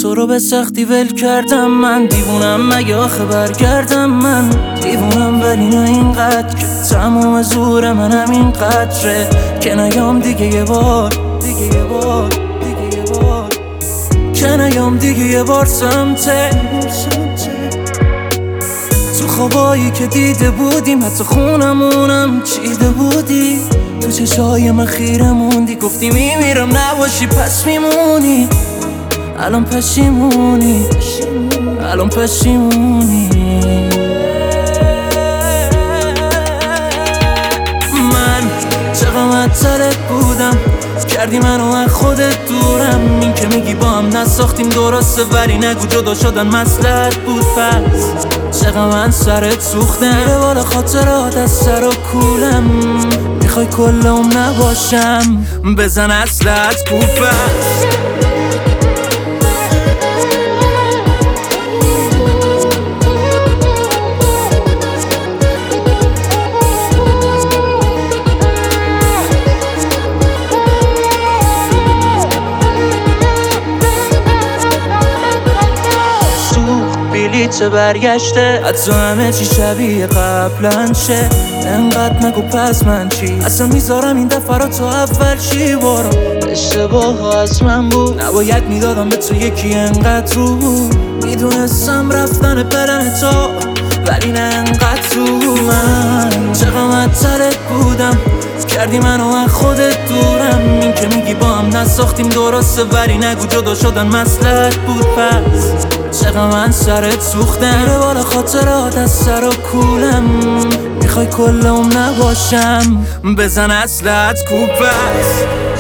تو رو به سختی ول کردم من، دیوونم مگه آخه برگردم من، دیوونم ولی نه اینقدر که تموم زور منم این قدره که نیام دیگه یه بار، دیگه یه بار، دیگه یه بار، که نیام دیگه یه بار سمته تو خوابایی که دیده بودیم، حتی خونمونم چیده بودی، تو چشای من خیره موندی، گفتی میمیرم نباشی پس میمونی، الان پشیمونی، الان پشیمونی. من چقدر معطلت بودم، کردی منو از خودت دورم، این که میگی با هم نساختیم درسته ولی نگو جدا شدن مصلحت بود، پس چقدر من سرت سوختم، میره بالا خاطرات از سر و کولم، میخوای کلم نباشم بزن اصلت کوفه. بلیت برگشته حتی همه چی شبیه قبلن شه، انقدر نگو پس من چی، اصلا میذارم این دفعه رو تو اول چی، برو اشتباه ها از من بود، نباید میدادم به تو یکی انقدر رو، میدونستم رفتن پلن تو ولی نه انقدر تو. من چقدر معطلت بودم، کردی منو از خودت دورم، این که میگی با هم نساختیم درسته ولی نگو جدا شدن مصلحت بود، پس چقدر من سرت سوختم، میره بالا خاطرات از سر و کولم، میخوای کلم نباشم بزن اصلت کوپه.